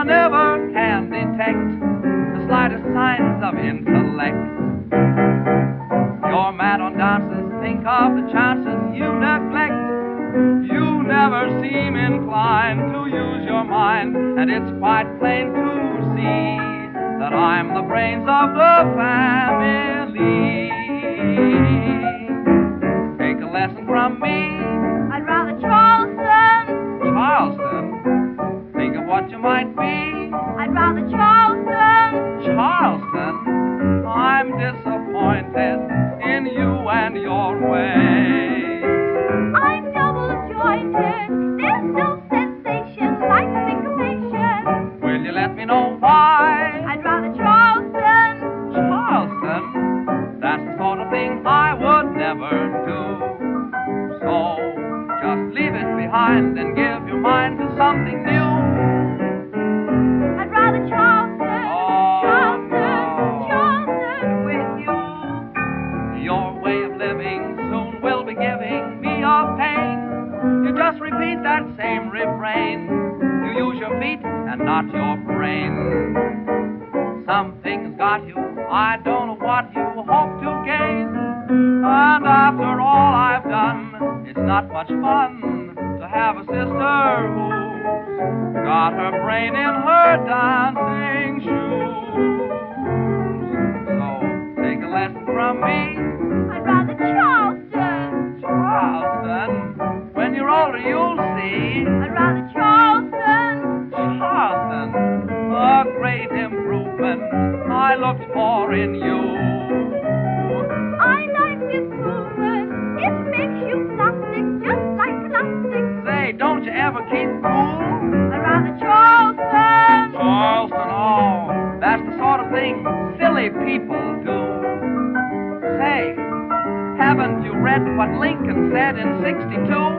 one ever can detect the slightest signs of intellect. You're mad on dances, think of the chances you neglect. You never seem inclined to use your mind, and it's quite plain to see that I'm the brains of the family. Take a lesson from me. I'd rather Charleston. Charleston? Think of what you might be. I'd rather Charleston. Charleston? I'm disappointed in you and your ways. I'm double-jointed. There's no sensation like syncopation. Will you let me know why? I'd rather Charleston. Charleston? That's the sort of thing I would never do. So just leave it behind and give your mind to something new. I'd rather Charleston. Oh, Charleston. no. Charleston with you. Your way of living soon will be giving me a pain. You just repeat that same refrain. You use your feet and not your brain. Something's got you, I don't know what you hope to gain. And after all I've done, it's not much fun to have a sister who's got her brain in her dancing shoes. So take a lesson from me. I'd rather Charleston. Charleston, when you're older you'll see. I'd rather Charleston. Charleston, a great improvement I looked for in you. I like this movement. It makes you plastic, just like elastic. Say, don't you ever keep cool? I'd rather Charleston. Charleston, oh, that's the sort of thing silly people do. Say, haven't you read what Lincoln said in '62?